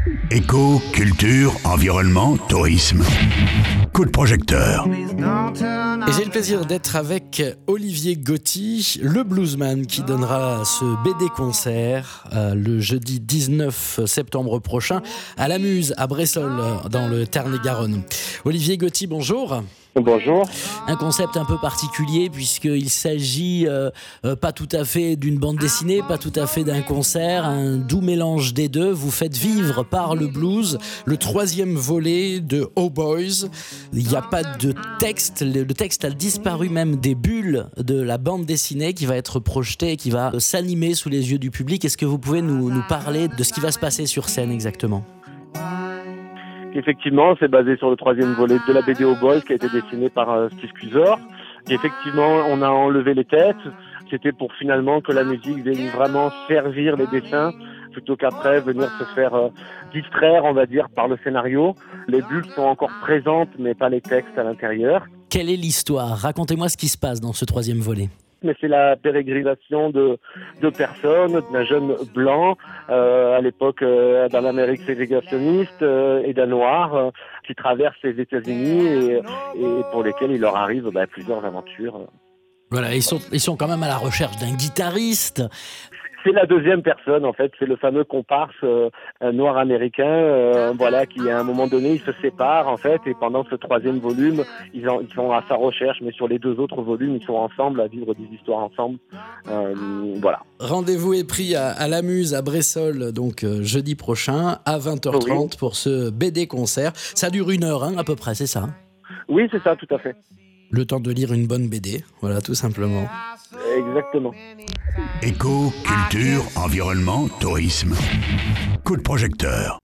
Éco, culture, environnement, tourisme. Coup de projecteur. Et j'ai le plaisir d'être avec Olivier Gotti, le bluesman, qui donnera ce BD concert le jeudi 19 septembre prochain à la Muse, à Bressolles, dans le Tarn-et-Garonne. Olivier Gotti, bonjour. Bonjour. Un concept un peu particulier puisqu'il s'agit pas tout à fait d'une bande dessinée, pas tout à fait d'un concert, un doux mélange des deux. Vous faites vivre par le blues le 3e volet de Oh Boys. Il n'y a pas de texte, le texte a disparu même des bulles de la bande dessinée qui va être projetée, qui va s'animer sous les yeux du public. Est-ce que vous pouvez nous parler de ce qui va se passer sur scène exactement ? Effectivement, c'est basé sur le 3e volet de la BD Oh Boys qui a été dessiné par Steve Cusor. Effectivement, on a enlevé les têtes. C'était pour finalement que la musique vienne vraiment servir les dessins plutôt qu'après venir se faire distraire, on va dire, par le scénario. Les bulles sont encore présentes, mais pas les textes à l'intérieur. Quelle est l'histoire ? Racontez-moi ce qui se passe dans ce 3e volet. Mais c'est la pérégrination de personnes, d'un jeune blanc, à l'époque dans l'Amérique ségrégationniste, et d'un noir qui traverse les États-Unis et pour lesquels il leur arrive plusieurs aventures. Voilà, ils sont quand même à la recherche d'un guitariste. C'est la 2e personne, en fait. C'est le fameux comparse noir américain, qui à un moment donné, ils se séparent, en fait, et pendant ce 3e volume, ils sont à sa recherche, mais sur les 2 autres volumes, ils sont ensemble, à vivre des histoires ensemble. Voilà. Rendez-vous est pris à la Muse, à Bressolles, donc jeudi prochain, à 20h30 pour ce BD concert. Ça dure 1 heure, à peu près, c'est ça ? Oui, c'est ça, tout à fait. Le temps de lire une bonne BD, voilà, tout simplement. Exactement. Éco, culture, environnement, tourisme. Coup de projecteur.